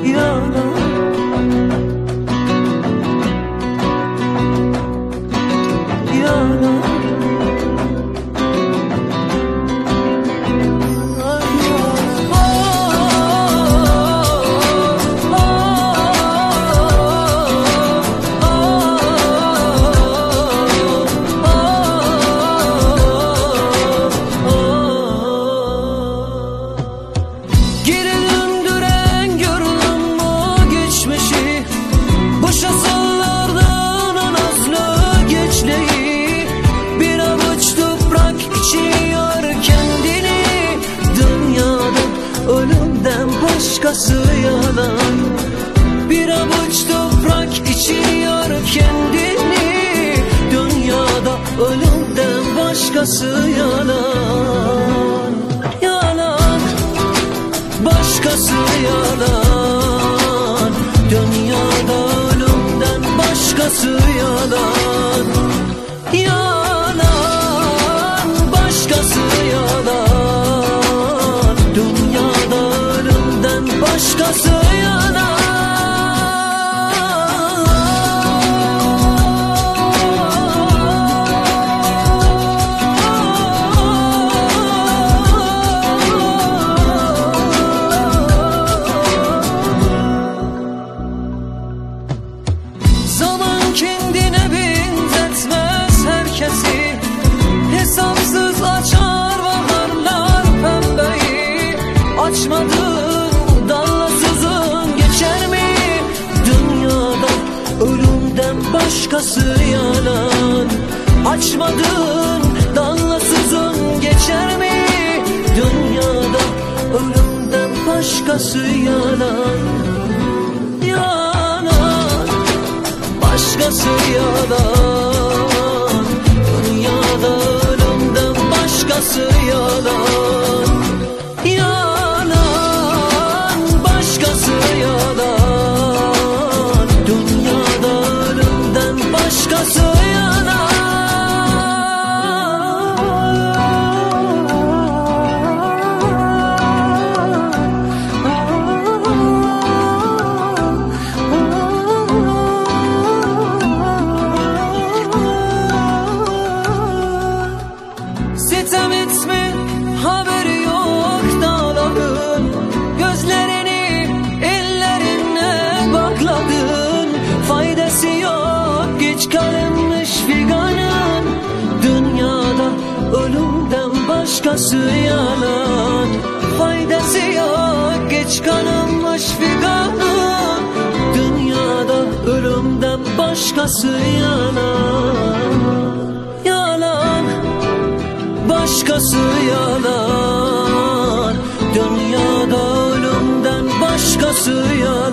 yalan. Başkası yalan. Bir avuç toprak içiyor kendini, dünyada ölümden başkası yalan. Yalan, başkası yalan. Dünyada ölümden başkası yalan. Yalan, başkası yalan. Dünyada başkası yalan. Zaman kendine benzetmez herkesi, hesapsız açar baharlar pembeyi. Açmadığın dallasızın geçer mi? Dünyada ölümden başkası yalan. Açmadığın dallasızın geçer mi? Dünyada ölümden başkası yalan. Yalan, başkası yalan. Dünyada ölümden başkası yalan. Yalan, başkası yalan. Dünyada ölümden başkası yalan. Sitem etme, haberi yok dağların. Gözlerini ellerine bakladın. Faydası yok, geç kalınmış figanın. Dünyada ölümden başkası yalan. Faydası yok, geç kalınmış figanın. Dünyada ölümden başkası yalan. Yalan, başkası yalan. Dünyada ölümden başkası yalan.